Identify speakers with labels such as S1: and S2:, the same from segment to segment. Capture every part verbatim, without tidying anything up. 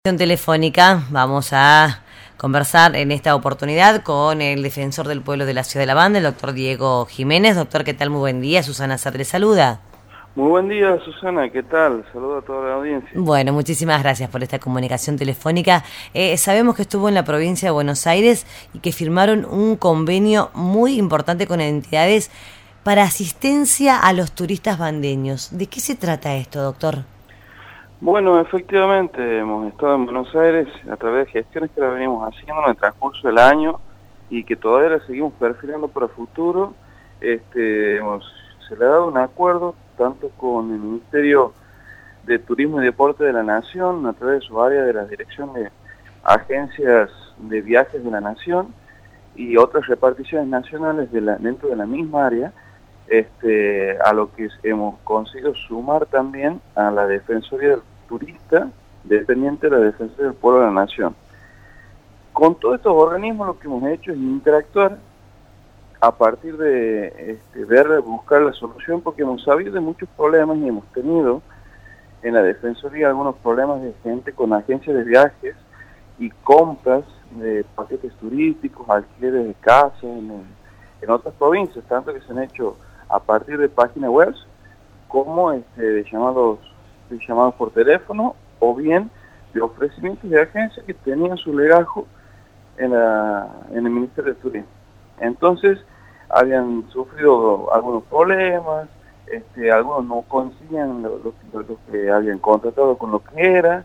S1: Telefónica. Vamos a conversar en esta oportunidad con el defensor del pueblo de la ciudad de La Banda, el doctor Diego Jiménez. Doctor, ¿qué tal? Muy buen día. Susana Sadre saluda.
S2: Muy buen día, Susana, ¿qué tal? Saludo a toda la audiencia.
S1: Bueno, muchísimas gracias por esta comunicación telefónica. Eh, sabemos que estuvo en la provincia de Buenos Aires y que firmaron un convenio muy importante con entidades para asistencia a los turistas bandeños. ¿De qué se trata esto, doctor?
S2: Bueno, efectivamente, hemos estado en Buenos Aires a través de gestiones que la venimos haciendo en el transcurso del año y que todavía la seguimos perfilando para el futuro. Este, hemos, se le ha dado un acuerdo tanto con el Ministerio de Turismo y Deporte de la Nación, a través de su área de la Dirección de Agencias de Viajes de la Nación y otras reparticiones nacionales de la, dentro de la misma área, este, a lo que hemos conseguido sumar también a la Defensoría del Turista, dependiente de la Defensoría del Pueblo de la Nación. Con todos estos organismos lo que hemos hecho es interactuar a partir de este, ver, buscar la solución, porque hemos sabido de muchos problemas y hemos tenido en la Defensoría algunos problemas de gente con agencias de viajes y compras de paquetes turísticos, alquileres de casas en, en otras provincias, tanto que se han hecho a partir de páginas web como este, de llamados de llamados por teléfono o bien de ofrecimientos de agencias que tenían su legajo en, la, en el Ministerio de Turismo. Entonces habían sufrido algunos problemas, este, algunos no coincidían lo, lo, lo, lo que habían contratado con lo que era,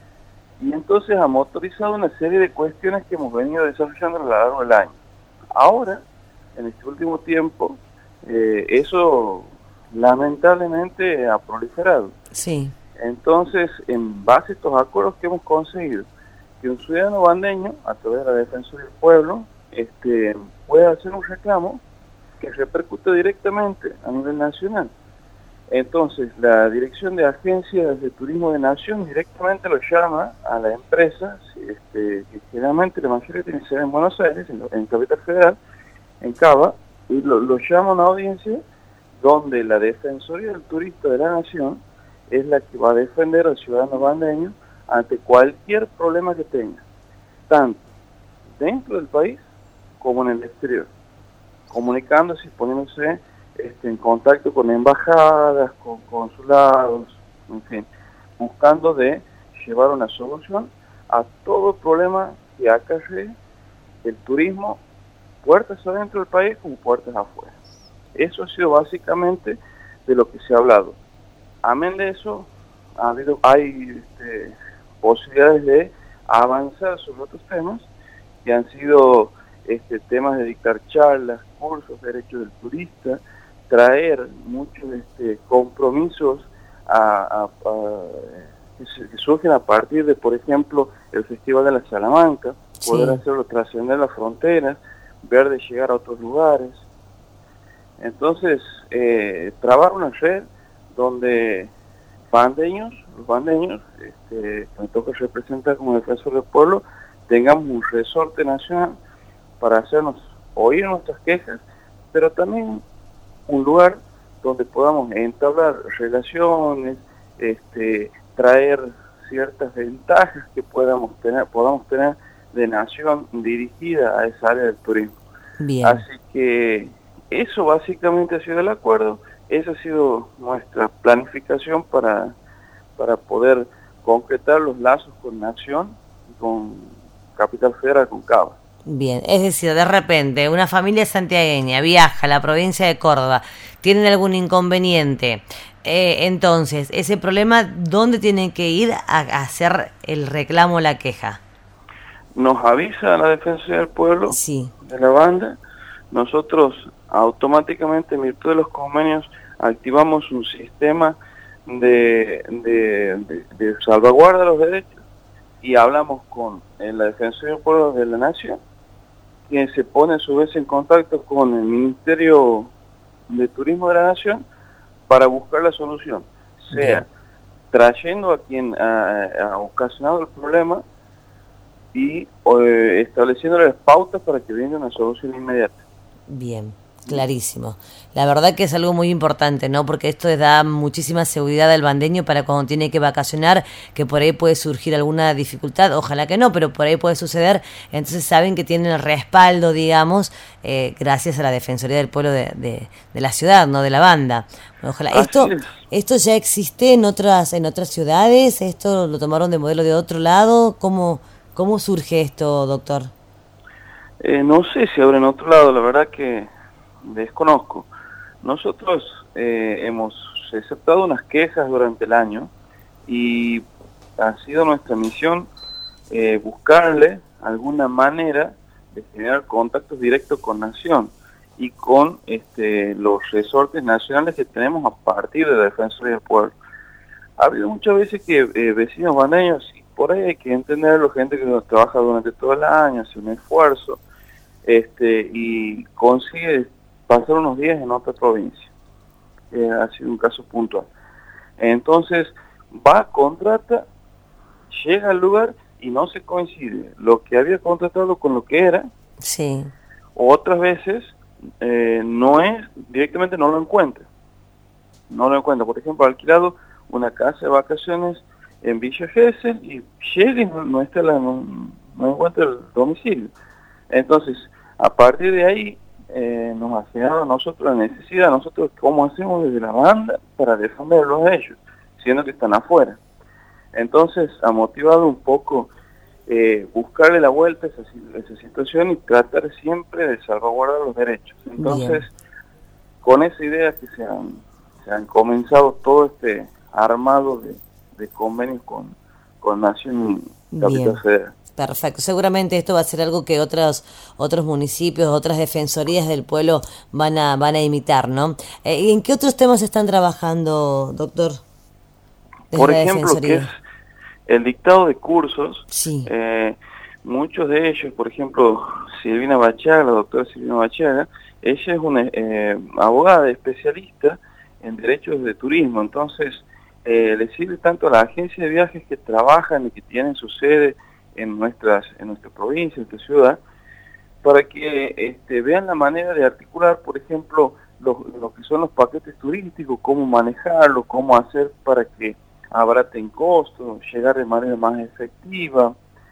S2: y entonces ha motorizado una serie de cuestiones que hemos venido desarrollando a lo largo del año. Ahora, en este último tiempo, eh, eso lamentablemente ha proliferado.
S1: Sí.
S2: Entonces, en base a estos acuerdos que hemos conseguido, que un ciudadano bandeño, a través de la Defensoría del Pueblo, este, pueda hacer un reclamo que repercute directamente a nivel nacional. Entonces, la Dirección de Agencias de Turismo de Nación directamente lo llama a la empresa, este, que generalmente la mayoría tiene sede en Buenos Aires, en, en Capital Federal, en Cava, y lo, lo llama a una audiencia donde la Defensoría del Turista de la Nación es la que va a defender al ciudadano bandeño ante cualquier problema que tenga, tanto dentro del país como en el exterior, comunicándose y poniéndose este, en contacto con embajadas, con consulados, en fin, buscando de llevar una solución a todo problema que acarree el turismo, puertas adentro del país como puertas afuera. Eso ha sido básicamente de lo que se ha hablado. Amén de eso, ha habido, hay este, posibilidades de avanzar sobre otros temas que han sido este, temas de dictar charlas, cursos, derechos del turista, traer muchos este, compromisos a, a, a, que, se, que surgen a partir de, por ejemplo, el Festival de la Salamanca, sí. Poder hacerlo trascender las fronteras, ver de llegar a otros lugares. Entonces, eh, trabajar una red donde bandeños, los bandeños, este, me toca representar como defensor del pueblo, tengamos un resorte nacional para hacernos oír nuestras quejas, pero también un lugar donde podamos entablar relaciones, este, traer ciertas ventajas que podamos tener, podamos tener de nación dirigida a esa área del turismo.
S1: Bien.
S2: Así que eso básicamente ha sido el acuerdo, esa ha sido nuestra planificación para, para poder concretar los lazos con Nación y con Capital Federal, con Cava.
S1: Bien, es decir, de repente una familia santiagueña viaja a la provincia de Córdoba, tienen algún inconveniente, eh, entonces, ese problema, ¿dónde tienen que ir a hacer el reclamo o la queja?
S2: Nos avisa la Defensoría del Pueblo,
S1: sí.
S2: de la banda, nosotros automáticamente en virtud de los convenios activamos un sistema de, de, de, de salvaguarda de los derechos y hablamos con la Defensoría del Pueblo de la Nación, quien se pone a su vez en contacto con el Ministerio de Turismo de la Nación para buscar la solución, sea Bien. trayendo a quien ha, ha ocasionado el problema y eh, estableciendo las pautas para que venga una solución inmediata.
S1: Bien. Clarísimo. La verdad que es algo muy importante, ¿no? Porque esto les da muchísima seguridad al bandeño para cuando tiene que vacacionar, que por ahí puede surgir alguna dificultad, ojalá que no, pero por ahí puede suceder. Entonces saben que tienen el respaldo, digamos, eh, gracias a la Defensoría del Pueblo de, de, de la ciudad, no de la banda. Bueno, ojalá. Esto, esto ya existe en otras, en otras ciudades. Esto lo tomaron de modelo de otro lado. ¿Cómo, cómo surge esto, doctor?
S2: Eh, no sé si habrá en otro lado, la verdad que desconozco. Nosotros eh, hemos aceptado unas quejas durante el año y ha sido nuestra misión eh, buscarle alguna manera de generar contactos directos con Nación y con este, los resortes nacionales que tenemos a partir de la Defensoría del Pueblo. Ha habido muchas veces que eh, vecinos bandeños, y por ahí hay que entenderlo, gente que trabaja durante todo el año, hace un esfuerzo este, y consigue pasar unos días en otra provincia. Eh, ha sido un caso puntual. Entonces, va, contrata, llega al lugar y no se coincide lo que había contratado con lo que era.
S1: Sí.
S2: Otras veces, eh, no es, directamente no lo encuentra. No lo encuentra. Por ejemplo, ha alquilado una casa de vacaciones en Villa Gesell y llega y no, no, está la, no, no encuentra el domicilio. Entonces, a partir de ahí, Eh, nos ha generado a nosotros la necesidad, nosotros cómo hacemos desde la banda para defenderlos a ellos, siendo que están afuera. Entonces ha motivado un poco eh, buscarle la vuelta a esa, a esa situación y tratar siempre de salvaguardar los derechos. Entonces, bien, con esa idea que se han, se han comenzado todo este armado de, de convenios con, con Nación y Capital Federal.
S1: Perfecto, seguramente esto va a ser algo que otros otros municipios, otras defensorías del pueblo van a van a imitar, ¿no? Eh, ¿En qué otros temas están trabajando, doctor?
S2: Por ejemplo, que es el dictado de cursos.
S1: Sí.
S2: Eh, muchos de ellos, por ejemplo, Silvina Bachaga, la doctora Silvina Bachaga, ella es una eh, abogada especialista en derechos de turismo, entonces eh, le sirve tanto a la agencia de viajes que trabajan y que tienen su sede en nuestras en nuestra provincia, en nuestra ciudad, para que este, vean la manera de articular, por ejemplo, lo, lo que son los paquetes turísticos, cómo manejarlo, cómo hacer para que abaraten costos, llegar de manera más efectiva,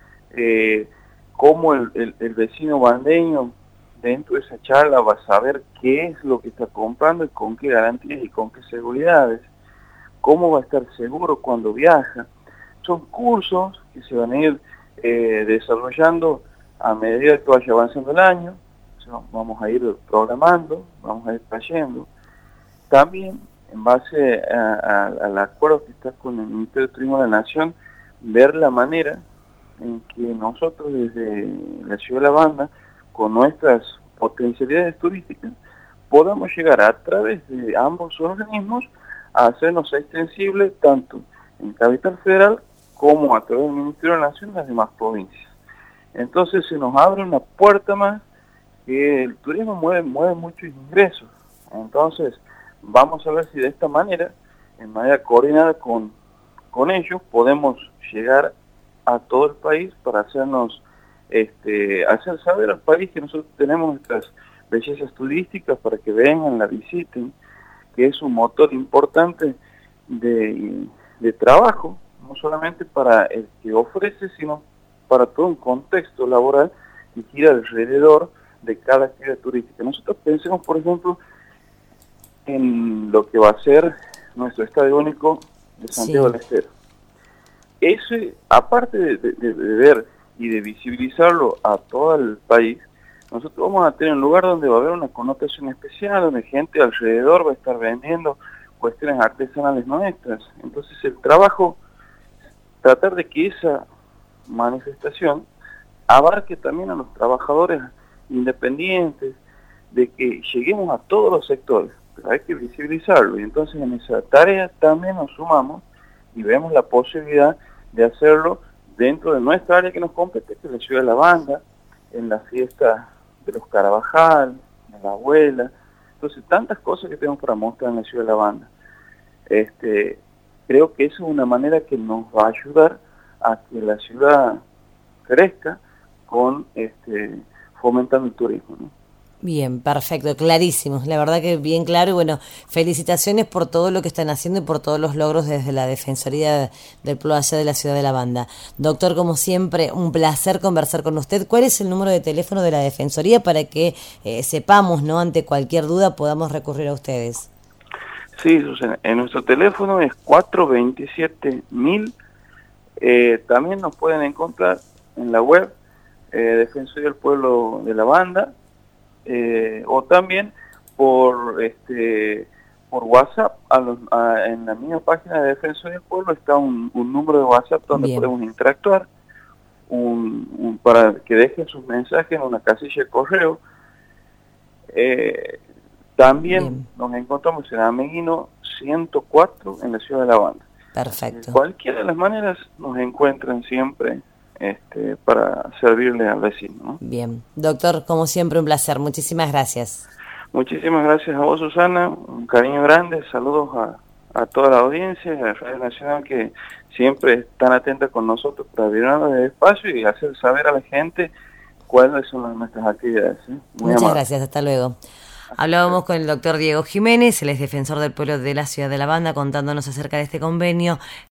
S2: eh, cómo el, el, el vecino bandeño dentro de esa charla va a saber qué es lo que está comprando y con qué garantías y con qué seguridades, cómo va a estar seguro cuando viaja. Son cursos que se van a ir Eh, desarrollando a medida que vaya avanzando el año. O sea, vamos a ir programando, vamos a ir trayendo. También, en base a, a, al acuerdo que está con el Ministerio de Turismo de la Nación, ver la manera en que nosotros desde la ciudad de La Banda, con nuestras potencialidades turísticas, podamos llegar a través de ambos organismos a hacernos extensibles tanto en Capital Federal como a través del Ministerio de la Nación en las demás provincias. Entonces se nos abre una puerta más, que el turismo mueve, mueve muchos ingresos. Entonces vamos a ver si de esta manera, en manera coordinada con, con ellos, podemos llegar a todo el país para hacernos, este, hacer saber al país que nosotros tenemos nuestras bellezas turísticas para que vengan, la visiten, que es un motor importante de, de trabajo, no solamente para el que ofrece, sino para todo un contexto laboral que gira alrededor de cada actividad turística. Nosotros pensemos, por ejemplo, en lo que va a ser nuestro Estadio Único de Santiago sí. del Estero. Eso, aparte de, de, de ver y de visibilizarlo a todo el país, nosotros vamos a tener un lugar donde va a haber una connotación especial, donde gente alrededor va a estar vendiendo cuestiones artesanales nuestras. Entonces el trabajo, tratar de que esa manifestación abarque también a los trabajadores independientes, de que lleguemos a todos los sectores, pero hay que visibilizarlo, y entonces en esa tarea también nos sumamos y vemos la posibilidad de hacerlo dentro de nuestra área que nos compete, que es la ciudad de La Banda, en la fiesta de los Carabajal, de la abuela, entonces tantas cosas que tenemos para mostrar en la ciudad de La Banda. Este, creo que eso es una manera que nos va a ayudar a que la ciudad crezca con este fomentando el turismo, ¿no?
S1: Bien, perfecto, clarísimo, la verdad que bien claro y bueno, felicitaciones por todo lo que están haciendo y por todos los logros desde la Defensoría del Pueblo allá de la ciudad de La Banda. Doctor, como siempre, un placer conversar con usted. ¿Cuál es el número de teléfono de la Defensoría para que eh, sepamos, no ante cualquier duda, podamos recurrir a ustedes?
S2: Sí, Susana, en nuestro teléfono es cuatro dos siete mil. Eh, también nos pueden encontrar en la web eh, Defensoría del Pueblo de La Banda. Eh, o también por este por WhatsApp a los, a, en la misma página de Defensoría del Pueblo está un, un número de WhatsApp donde Bien. podemos interactuar, un, un, para que dejen sus mensajes en una casilla de correo. Eh, también Bien. nos encontramos en Ameguino ciento cuatro en la ciudad de La Banda.
S1: Perfecto.
S2: De cualquiera de las maneras nos encuentran siempre Este, para servirle al vecino, ¿no?
S1: Bien. Doctor, como siempre, un placer. Muchísimas gracias.
S2: Muchísimas gracias a vos, Susana. Un cariño grande. Saludos a, a toda la audiencia, a Radio Nacional, que siempre están atentas con nosotros para abrirnos el espacio y hacer saber a la gente cuáles son nuestras actividades. ¿eh? Muy
S1: Muchas
S2: amable.
S1: gracias. Hasta luego. Hablábamos con el doctor Diego Jiménez, él es defensor del pueblo de la ciudad de La Banda, contándonos acerca de este convenio.